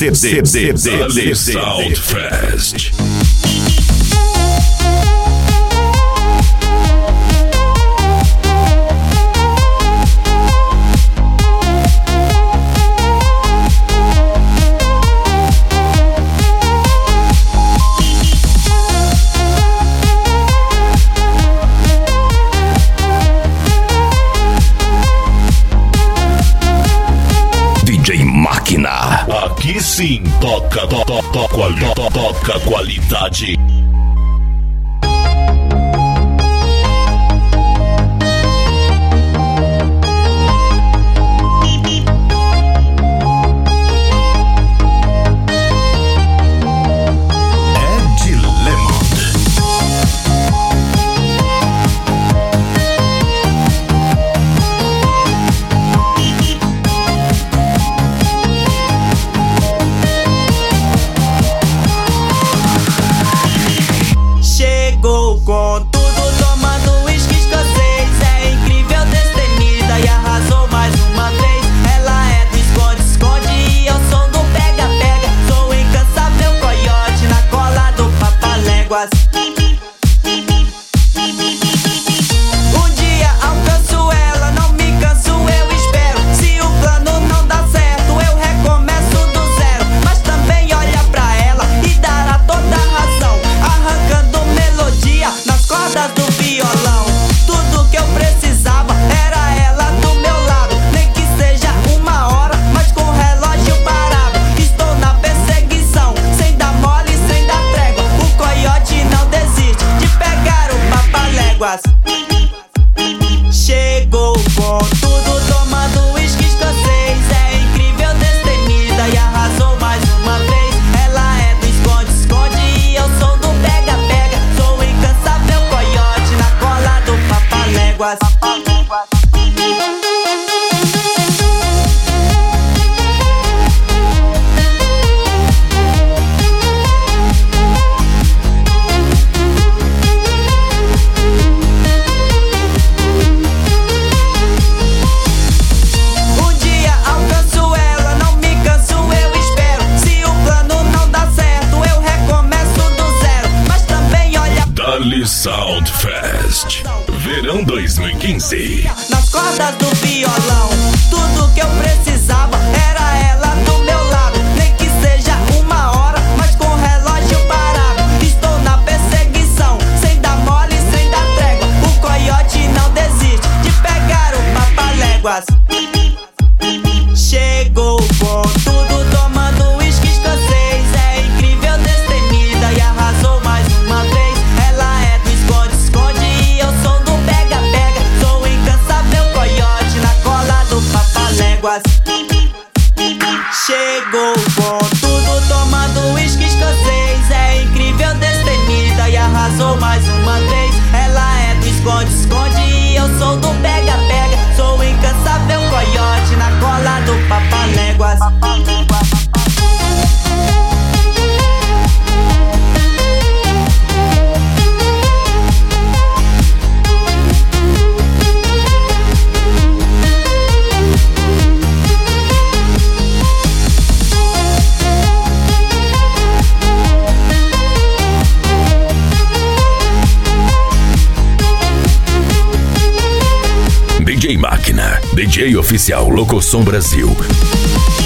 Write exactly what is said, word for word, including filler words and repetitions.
C D, C D, Soundfest. D J Máquina. Aqui sim toca, to, to, to, quali, to, toca qualidade. Com tudo tomando uísque escocês. É incrível, destemida e arrasou mais uma vez. Ela é do esconde-esconde e eu sou do pega-pega. Sou incansável coiote na cola do Papaléguas. Um dia alcanço ela, não me canso, eu espero. Se o plano não dá certo, eu recomeço do zero. Mas também olha pra ela e dará toda a razão, arrancando melodia nas cordas do violão. Tudo que eu precisava era ela do meu lado, nem que seja uma hora, mas com o relógio parado. Estou na perseguição, sem dar mole, sem dar trégua. O coiote não desiste de pegar o Papaléguas. Chegou com tudo tomando uísque escocês. É incrível, destemida e arrasou mais uma vez. Ela é do esconde-esconde e eu sou do pega-pega. Sou incansável coiote na cola do Papaléguas. Um dia alcanço ela, não me canso, eu espero. Se o plano não dá certo, eu recomeço do zero. Mas também olha Dali Soundfest, verão dois mil e quinze. nas cordas do violão. Tudo que eu precisava era ela do meu lado, nem que seja uma hora, mas com o relógio parado. Estou na perseguição, sem dar mole, sem dar trégua. O coiote não desiste de pegar o Papaléguas. Chegou com tudo tomando uísque escocês. É incrível, destemida e arrasou mais uma vez. Ela é do esconde-esconde e eu sou do pega-pega. Sou incansável coiote na cola do Papaléguas. Chegou com tudo tomando uísque escocês. É incrível, destemida e arrasou mais uma vez. Ela é do esconde-esconde e eu sou do pega-pega. Sou incansável coiote na cola do Papaléguas. D J Máquina, D J oficial Locosom Brasil.